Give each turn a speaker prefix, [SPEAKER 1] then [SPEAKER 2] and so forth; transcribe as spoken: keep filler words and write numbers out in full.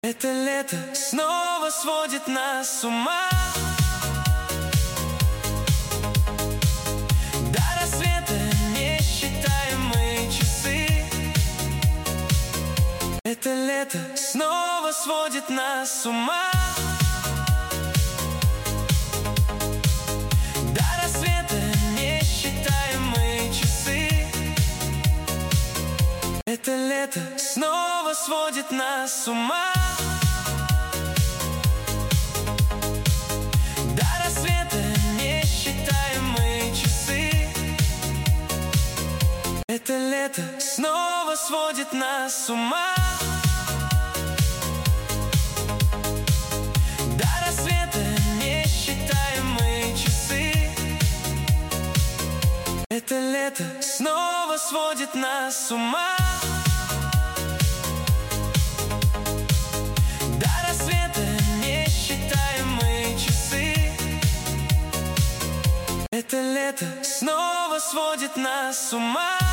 [SPEAKER 1] Это лето снова сводит нас с ума. До рассвета не считаем мы часы. Это лето снова сводит нас с ума. До рассвета не считаем мы часы. Это лето снова сводит нас с ума. До рассвета не считаем мы часы. Это лето снова сводит нас с ума. До рассвета не считаем мы часы. Это лето снова сводит нас с ума. До рассвета не считаем мы часы. Это лето снова сводит нас с ума.